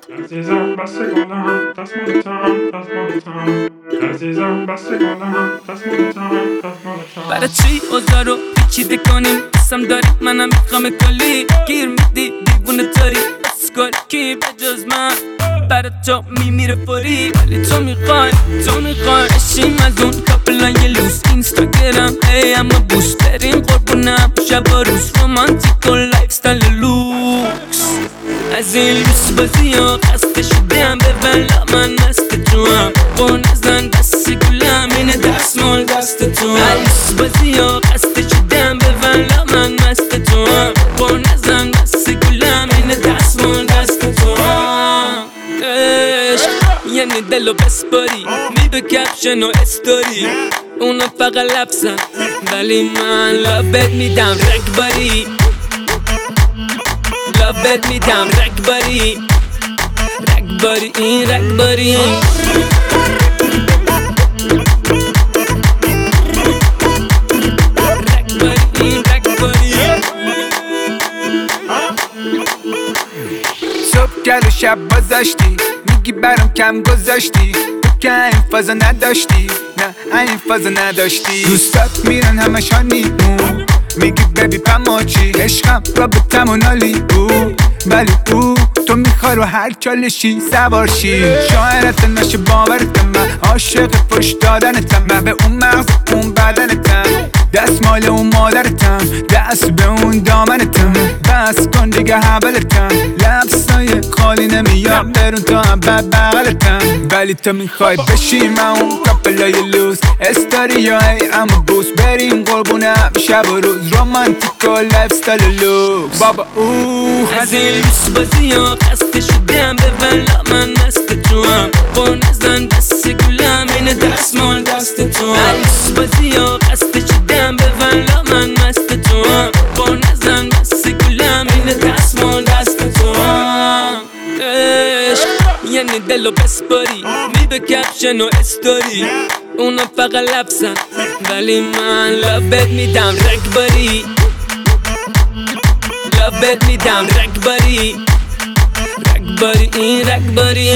عزیزم بسته گلم دست مالتم عزیزم بسته گلم دست مالتم برای چی اوضاع رو پیچیده کنیم قسم داری منم میخوام کلی گیر میدی دیوونه تاری اسکال کی به جز من برای تو میمیره فوری ولی تو میخوای اشیم از اون کپلای لوس اینستاگرام ای اما بوس بریم قربونم شب و روز رومانتیک و لایف ستایل لوکس از این لوس بازی ها خسته شدم به ولا من مست تو هم با نزن دست گلم اینه دستمال دست تو هم لوس بازی ها خسته شدم به ولا من مست تو هم با نزن دست گلم اینه دستمال دست تو هم عشق یعنی دلو بسپاری میدو کپشن و استوری اونا فقط لفظن ولی من لابت میدم رگباری لابت میدم رگباری این رگباری صبح گل و شب بازاشتی میگی برام کم گذاشتی تو که این فازا نداشتی نه این فازا نداشتی دوستات میرن همش هانیمون میگی ببی پماچی عشقم رابطم و نالی ولی تو میخوای رو هر چالشی سوارشی شاعرت نشه باورتم من عاشق پشت دادنتم من به اون مغز اون بدنتم دست مال اون مادرتم دست به اون دامنتم بس کن دیگه حبلتم لبسای خالی نمیاد برون تا هم بغلتم ولی تو میخوای بشی من اون کپلای لوز استاری یا ای اما بوس بریم قربونم شب و روز رومانتیک و لایف ستایل لوکس بابا از این لوس بازی ها خسته شدم به ولا من مست تو هم با نزن دست گلم اینه دستمال دست تو هم لوس بازی ها خسته شدم به ولا من مست تو هم با نزن دست گلم اینه دستمال دست تو هم عشق یعنی دلو بسپاری میدو کپشن و استوری اونا فقط لفظن ولی من لابت میدم رگباری لابت میدم رگباری این رگباری